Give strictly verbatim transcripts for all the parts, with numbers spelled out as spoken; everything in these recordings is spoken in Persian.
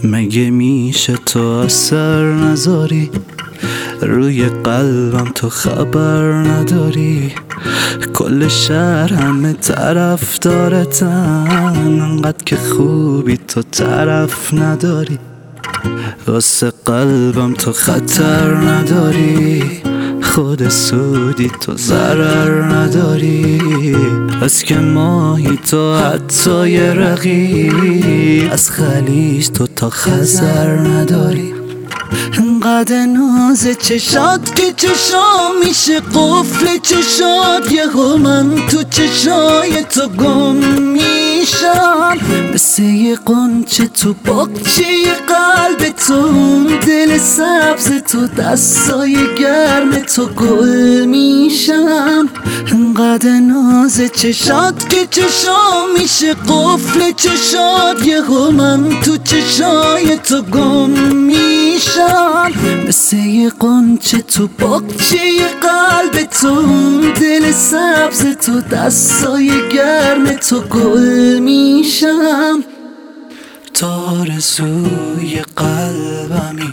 مگه میشه تو اثر نذاری روی قلبم، تو خبر نداری کل شهر همه طرف دارتن، انقدر که خوبی تو طرف نداری، واسه قلبم تو خطر نداری، خود سودی تو ضرر نداری، از که ماهی تو حتی یه رقی، از خلیج تو تا خزر نداری، انقدر ناز چشات که چشام میشه قفل چشات، یهو من تو چشای تو گم میشم، مثل یه قنچه تو باغچه قلب تو، اون دل سبز تو دستای گرم تو گل میشم، انقدر ناز چشات که چشام میشه قفل چشات، یهو من تو چشای تو گم میشم، مثل یه قنچه تو باغچه قلب تو، اون دل سبز تو دستای گرم تو گل میشم، تو آرزوی قلبمی،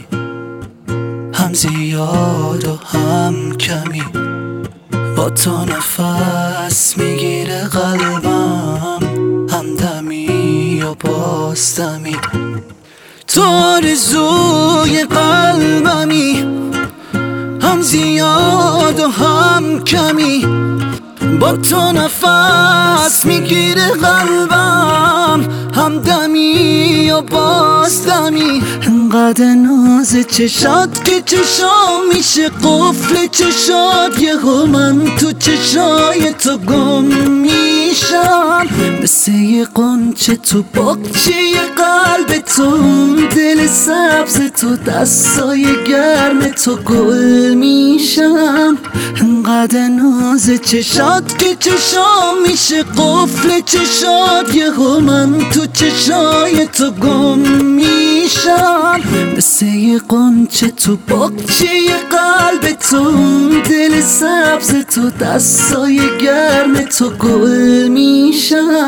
هم زیاد و هم کمی، با تو نفس میگیره قلبم، هم دمی و باز دمی، تو آرزوی قلبمی، هم زیاد و هم کمی، با تو نفس میگیره قلبم، هم دمی و باز دمی، انقدر ناز چشات که چشام میشه قفل چشات، یهو من تو چشای تو گم میشم، مثل یه قنچه تو باغچه قلب تو، اون دل سبز تو دستای گرم تو گل میشم، انقدر ناز چشات که چشام میشه قفل چشات، یهو من تو چشای تو گم میشم، مثل یه قنچه تو باغچه قلب تو، اون دل سبز تو دستای گرم تو گل میشم.